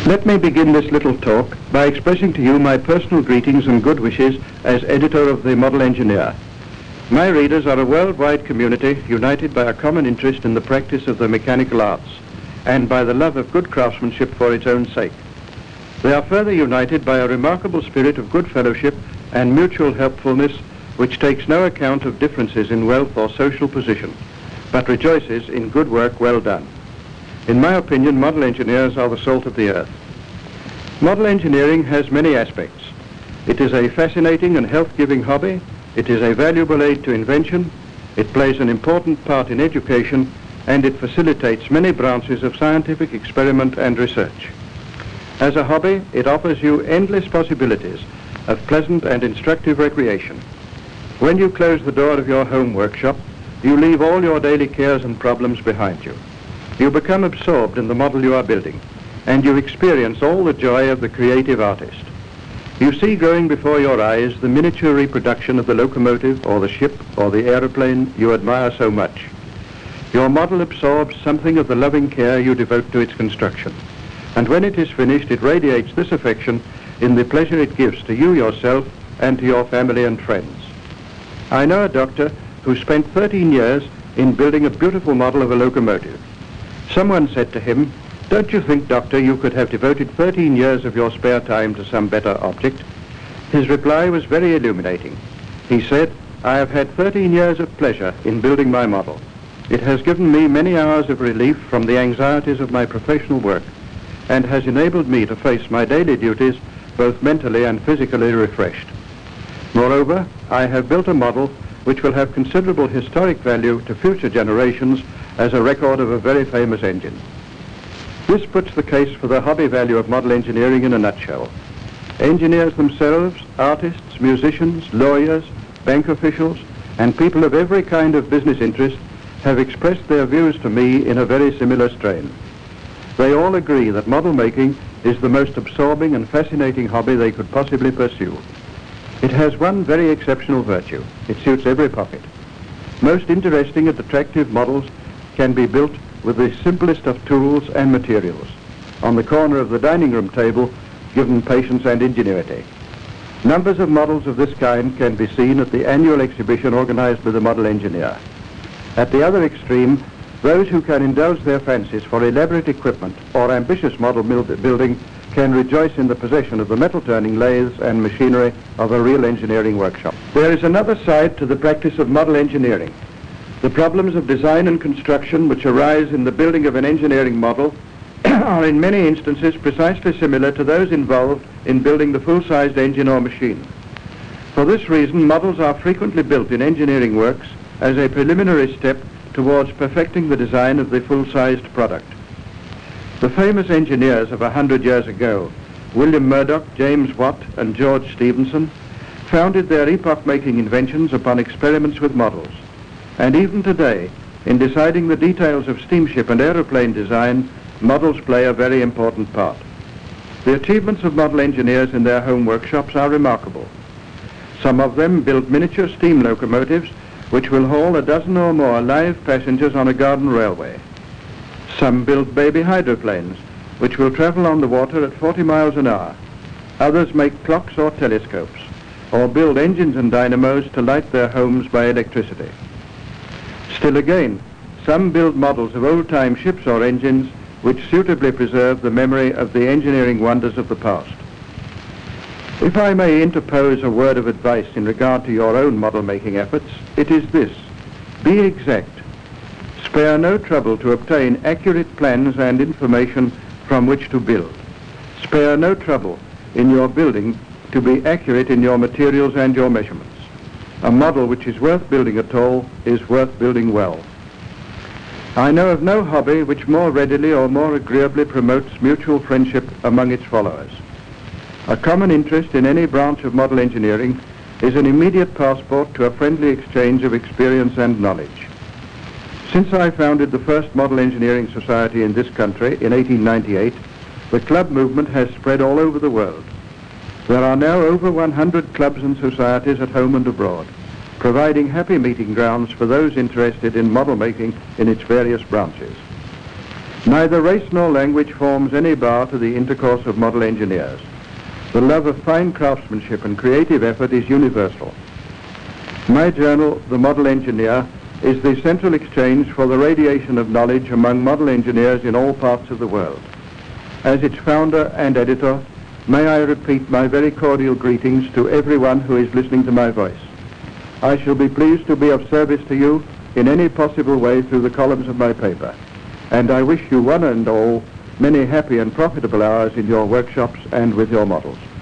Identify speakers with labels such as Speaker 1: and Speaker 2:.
Speaker 1: Let me begin this little talk by expressing to you my personal greetings and good wishes as editor of the Model Engineer. My readers are a worldwide community united by a common interest in the practice of the mechanical arts and by the love of good craftsmanship for its own sake. They are further united by a remarkable spirit of good fellowship and mutual helpfulness which takes no account of differences in wealth or social position, but rejoices in good work well done. In my opinion, model engineers are the salt of the earth. Model engineering has many aspects. It is a fascinating and health-giving hobby. It is a valuable aid to invention. It plays an important part in education, and it facilitates many branches of scientific experiment and research. As a hobby, it offers you endless possibilities of pleasant and instructive recreation. When you close the door of your home workshop, you leave all your daily cares and problems behind you. You become absorbed in the model you are building, and you experience all the joy of the creative artist. You see growing before your eyes the miniature reproduction of the locomotive or the ship or the aeroplane you admire so much. Your model absorbs something of the loving care you devote to its construction, and when it is finished, it radiates this affection in the pleasure it gives to you yourself and to your family and friends. I know a doctor who spent 13 years in building a beautiful model of a locomotive. Someone said to him, "Don't you think, doctor, you could have devoted 13 years of your spare time to some better object?" His reply was very illuminating. He said, "I have had 13 years of pleasure in building my model. It has given me many hours of relief from the anxieties of my professional work and has enabled me to face my daily duties both mentally and physically refreshed. Moreover, I have built a model which will have considerable historic value to future generations as a record of a very famous engine." This puts the case for the hobby value of model engineering in a nutshell. Engineers themselves, artists, musicians, lawyers, bank officials, and people of every kind of business interest have expressed their views to me in a very similar strain. They all agree that model making is the most absorbing and fascinating hobby they could possibly pursue. It has one very exceptional virtue. It suits every pocket. Most interesting and attractive models can be built with the simplest of tools and materials, on the corner of the dining room table, given patience and ingenuity. Numbers of models of this kind can be seen at the annual exhibition organized by the Model Engineer. At the other extreme, those who can indulge their fancies for elaborate equipment or ambitious model building can rejoice in the possession of the metal-turning lathes and machinery of a real engineering workshop. There is another side to the practice of model engineering. The problems of design and construction which arise in the building of an engineering model are in many instances precisely similar to those involved in building the full-sized engine or machine. For this reason, models are frequently built in engineering works as a preliminary step towards perfecting the design of the full-sized product. The famous engineers of 100 years ago, William Murdoch, James Watt, and George Stephenson, founded their epoch-making inventions upon experiments with models. And even today, in deciding the details of steamship and aeroplane design, models play a very important part. The achievements of model engineers in their home workshops are remarkable. Some of them build miniature steam locomotives which will haul a dozen or more live passengers on a garden railway. Some build baby hydroplanes which will travel on the water at 40 miles an hour. Others make clocks or telescopes, or build engines and dynamos to light their homes by electricity. Still again, some build models of old-time ships or engines which suitably preserve the memory of the engineering wonders of the past. If I may interpose a word of advice in regard to your own model-making efforts, it is this: be exact. Spare no trouble to obtain accurate plans and information from which to build. Spare no trouble in your building to be accurate in your materials and your measurements. A model which is worth building at all is worth building well. I know of no hobby which more readily or more agreeably promotes mutual friendship among its followers. A common interest in any branch of model engineering is an immediate passport to a friendly exchange of experience and knowledge. Since I founded the first Model Engineering Society in this country in 1898, the club movement has spread all over the world. There are now over 100 clubs and societies at home and abroad, providing happy meeting grounds for those interested in model making in its various branches. Neither race nor language forms any bar to the intercourse of model engineers. The love of fine craftsmanship and creative effort is universal. My journal, The Model Engineer, is the central exchange for the radiation of knowledge among model engineers in all parts of the world. As its founder and editor, may I repeat my very cordial greetings to everyone who is listening to my voice. I shall be pleased to be of service to you in any possible way through the columns of my paper, and I wish you one and all many happy and profitable hours in your workshops and with your models.